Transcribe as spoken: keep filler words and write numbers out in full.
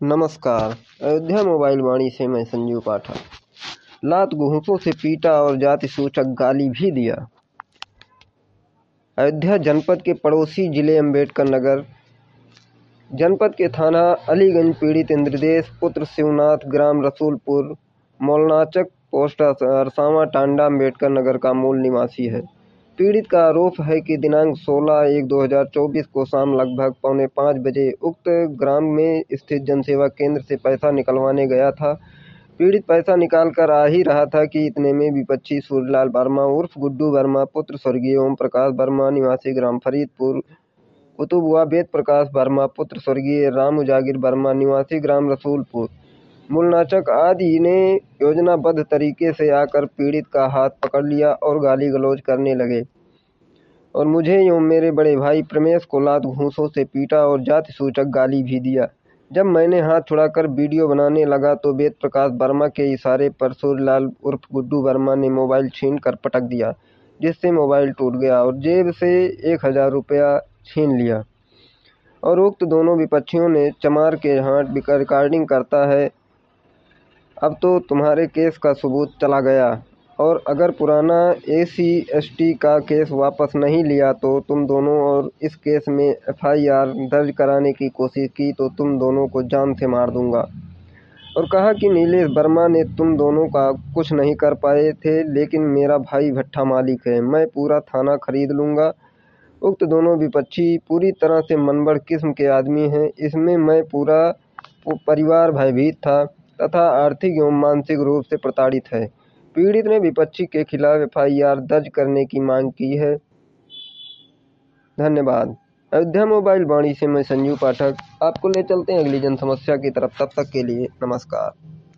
नमस्कार। अयोध्या मोबाइल वाणी से मैं संजीव पाठक। लात घूंसों से पीटा और जाति सूचक गाली भी दिया। अयोध्या जनपद के पड़ोसी जिले अम्बेडकर नगर जनपद के थाना अलीगंज पीड़ित इंद्रदेश पुत्र शिवनाथ ग्राम रसूलपुर मौलनाचक पोस्ट अरसावा टांडा अम्बेडकर नगर का मूल निवासी है। पीड़ित का आरोप है कि दिनांक सोलह एक दो हज़ार चौबीस को शाम लगभग पौने पाँच बजे उक्त ग्राम में स्थित जनसेवा केंद्र से पैसा निकलवाने गया था। पीड़ित पैसा निकाल कर आ ही रहा था कि इतने में विपक्षी सूर्यलाल वर्मा उर्फ गुड्डू वर्मा पुत्र स्वर्गीय ओम प्रकाश वर्मा निवासी ग्राम फरीदपुर, कुतुबुआ वेद प्रकाश वर्मा पुत्र स्वर्गीय राम उजागिर वर्मा निवासी ग्राम रसूलपुर, मूलनाचक आदि ने योजनाबद्ध तरीके से आकर पीड़ित का हाथ पकड़ लिया और गाली गलौज करने लगे और मुझे एवं मेरे बड़े भाई प्रमेश को लात घूंसों से पीटा और जाति सूचक गाली भी दिया। जब मैंने हाथ छुड़ाकर वीडियो बनाने लगा तो वेद प्रकाश वर्मा के इशारे पर सूर्यलाल उर्फ गुड्डू वर्मा ने मोबाइल छीन कर पटक दिया, जिससे मोबाइल टूट गया और जेब से एक हजार रुपया छीन लिया। और उक्त दोनों विपक्षियों ने चमार के हाथ रिकॉर्डिंग करता है, अब तो तुम्हारे केस का सबूत चला गया और अगर पुराना ए सी एस टी का केस वापस नहीं लिया तो तुम दोनों और इस केस में एफ आई आर दर्ज कराने की कोशिश की तो तुम दोनों को जान से मार दूंगा। और कहा कि नीलेश वर्मा ने तुम दोनों का कुछ नहीं कर पाए थे, लेकिन मेरा भाई भट्ठा मालिक है, मैं पूरा थाना खरीद लूँगा। उक्त दोनों विपक्षी पूरी तरह से मनबड़ किस्म के आदमी हैं। इसमें मैं पूरा परिवार भयभीत था तथा आर्थिक एवं मानसिक रूप से प्रताड़ित है। पीड़ित ने विपक्षी के खिलाफ एफ आई आर दर्ज करने की मांग की है। धन्यवाद। अयोध्या मोबाइल वाणी से मैं संजीव पाठक आपको ले चलते हैं अगली जन समस्या की तरफ। तब तक के लिए नमस्कार।